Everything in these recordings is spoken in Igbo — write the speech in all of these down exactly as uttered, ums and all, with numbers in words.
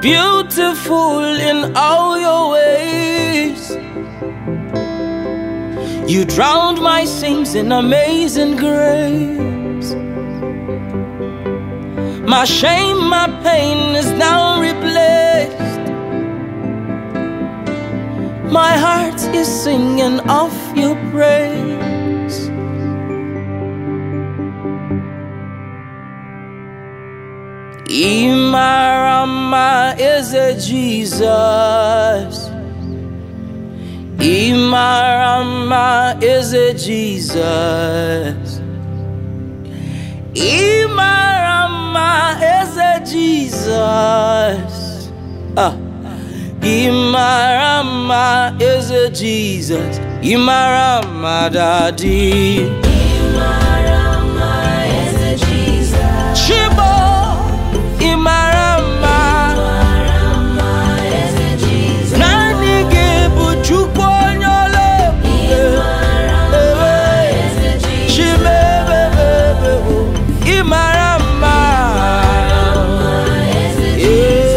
beautiful in all your ways. You drowned my sins in amazing grace. My shame, my pain is now replaced. My heart is singing of your praise. Imarama is a Jesus. Imarama is a Jesus. Imarama is a Jesus. Ah. Imarama is a Jesus. Imarama daddy. Imarama is a Jesus. Shibo. Imarama. Imarama is a Jesus. Nani gebu chukwo nyole. Imarama is a Jesus. Shime bebe bebe. Imarama. Imarama is a Jesus.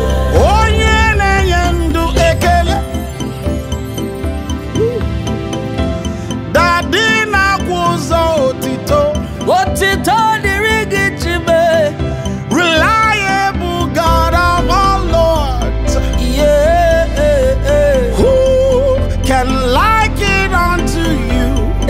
Otito dirigi chime. Reliable God of our Lord. Yeah. Who can liken unto you?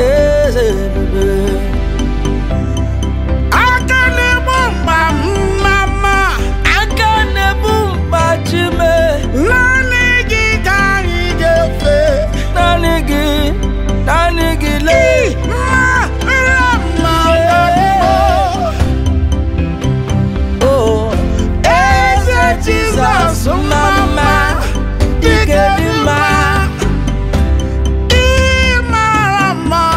Akane bomba mama. Akane bomba chime. Nani gigani gefe. Nani gi, nani gi le. Jesus, mama, you gave me my Imarama.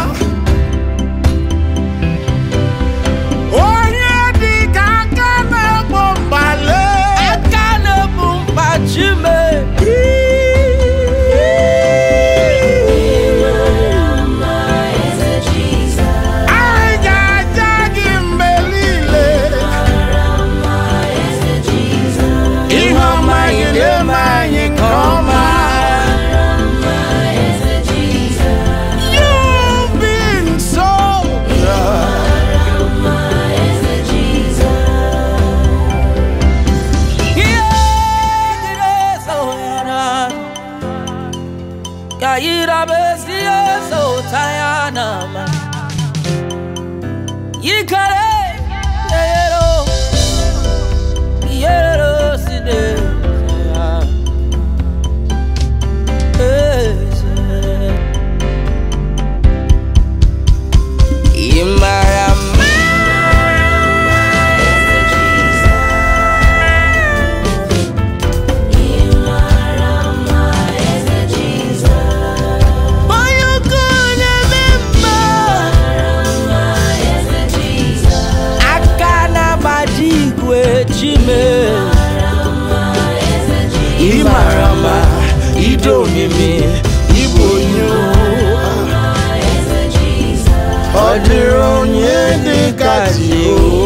Oh, yeah, the Kakana Bombale. Akane bomba chime. Imarama is a Jesus. I got Jagim Belile. Imarama is a Jesus. Ihoma Yelema Yikoma. Imarama is a Jesus. You've been so good. Imarama is a Jesus. Yeah, it is so yana. Ya ira besi so tayana ma. Yikare, yero, yero side. Imarama. Imarama is a Jesus. Boy, you gonna remember. Imarama is a Jesus. Akana majigwe chime. Imarama is a Jesus. Imarama idonimi ibonyo. Imarama is a Jesus. Odironye dikati o.